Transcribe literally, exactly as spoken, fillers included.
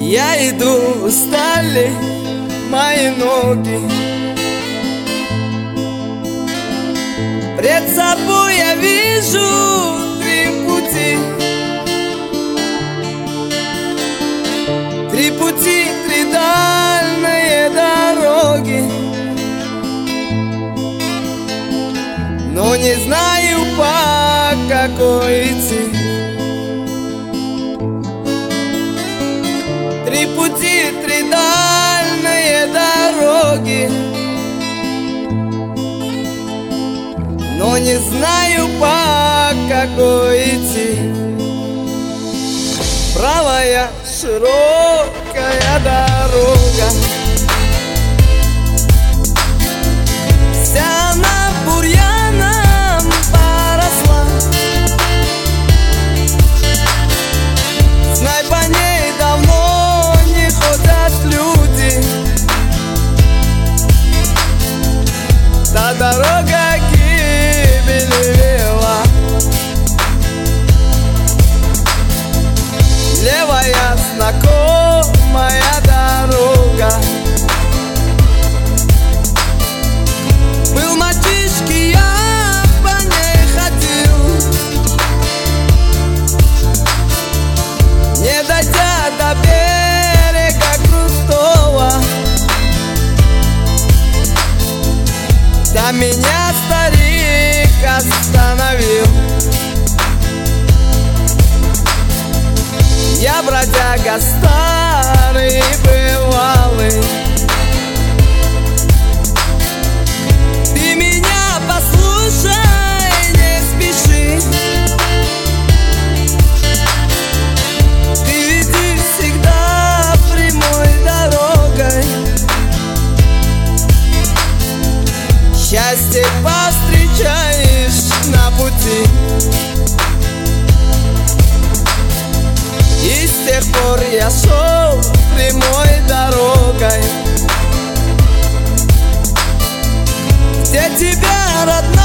Я иду, устали мои ноги. Пред собой я вижу три пути. Три пути, три дальние дороги. Но не знаю, по какой идти. Три пути, три дальние дороги. Но не знаю, по какой идти. Правая широкая дорога, вся она бурьяном поросла. Знай, по ней давно не ходят люди. Та дорога гибели вела. Левая знакомая дорога. Был мальчишки, я по ней ходил. Не дойдя до берега крутого, там меня старик остановил. Я бродяга старый бывалый. Ты меня послушай, не спеши. Ты иди всегда прямой дорогой. Счастье повстречаешь на пути. И с тех пор я шел прямой дорогой, где тебя, родной,